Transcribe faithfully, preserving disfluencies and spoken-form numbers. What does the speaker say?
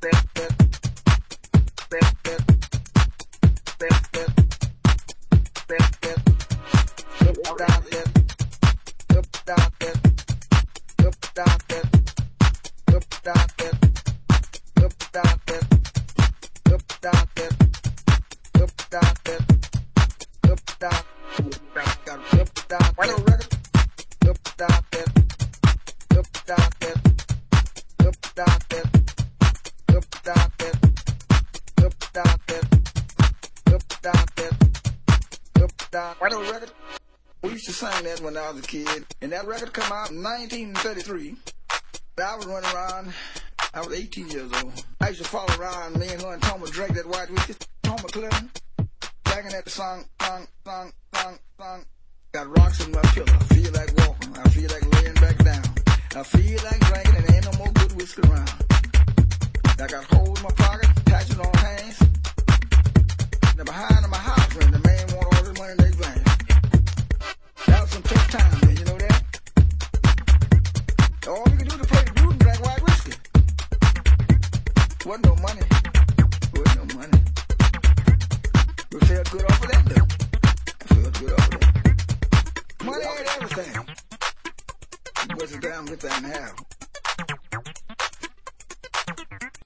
When I was a kid, and that record come out in nineteen thirty-three. I was running around. I was eighteen years old. I used to follow around me and her and Tom would drink that white whiskey. Tom McClellan, banging at the song, song, song, song, song. Got rocks in my pillow. I feel like walking. I feel like laying back down. I feel like drinking, and ain't no more good whiskey around. I got holes in my pocket, patches on hands. Now behind in my house, when the man want all his money in their bank. That was some tough time, man, you know that? All we could do to play the blues and drink white whiskey. Wasn't no money. Wasn't no money. We felt good off of that, though. I felt good off of that. Money ain't everything. It wasn't down with that and a half.